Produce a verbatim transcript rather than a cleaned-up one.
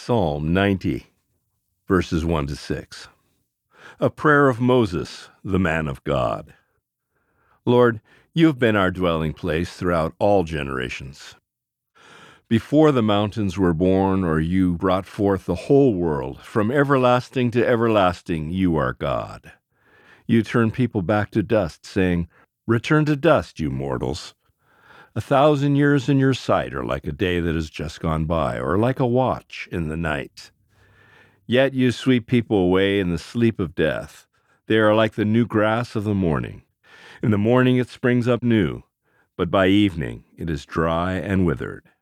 Psalm ninety, verses one to six. A prayer of Moses, the man of God. Lord, you have been our dwelling place throughout all generations. Before the mountains were born, or you brought forth the whole world, from everlasting to everlasting, you are God. You turn people back to dust, saying, "Return to dust, you mortals." A thousand years in your sight are like a day that has just gone by, or like a watch in the night. Yet you sweep people away in the sleep of death. They are like the new grass of the morning. In the morning it springs up new, but by evening it is dry and withered.